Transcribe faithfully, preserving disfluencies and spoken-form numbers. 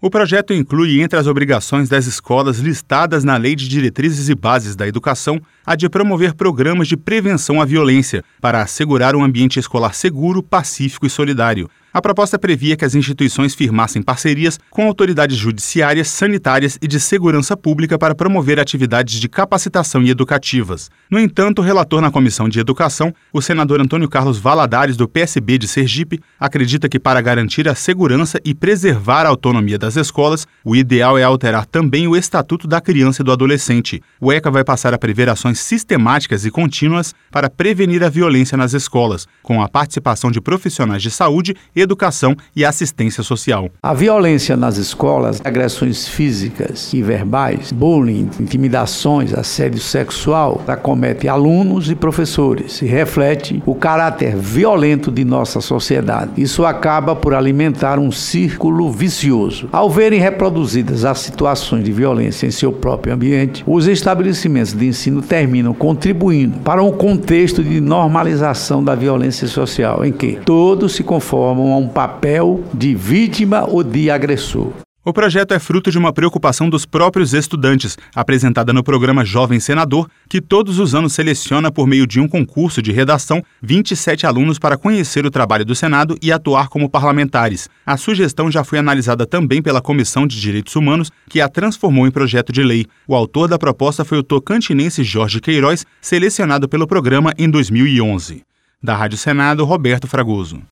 O projeto inclui entre as obrigações das escolas listadas na Lei de Diretrizes e Bases da Educação a de promover programas de prevenção à violência para assegurar um ambiente escolar seguro, pacífico e solidário. A proposta previa que as instituições firmassem parcerias com autoridades judiciárias, sanitárias e de segurança pública para promover atividades de capacitação e educativas. No entanto, o relator na Comissão de Educação, o senador Antônio Carlos Valadares, do P S B de Sergipe, acredita que para garantir a segurança e preservar a autonomia das escolas, o ideal é alterar também o Estatuto da Criança e do Adolescente. O ECA vai passar a prever ações sistemáticas e contínuas para prevenir a violência nas escolas, com a participação de profissionais de saúde, educação e assistência social. A violência nas escolas, agressões físicas e verbais, bullying, intimidações, assédio sexual, acomete alunos e professores e reflete o caráter violento de nossa sociedade. Isso acaba por alimentar um círculo vicioso. Ao verem reproduzidas as situações de violência em seu próprio ambiente, os estabelecimentos de ensino terminam contribuindo para um contexto de normalização da violência social, em que todos se conformam a um papel de vítima ou de agressor. O projeto é fruto de uma preocupação dos próprios estudantes, apresentada no programa Jovem Senador, que todos os anos seleciona por meio de um concurso de redação vinte e sete alunos para conhecer o trabalho do Senado e atuar como parlamentares. A sugestão já foi analisada também pela Comissão de Direitos Humanos, que a transformou em projeto de lei. O autor da proposta foi o tocantinense Jorge Queiroz, selecionado pelo programa em dois mil e onze. Da Rádio Senado, Roberto Fragoso.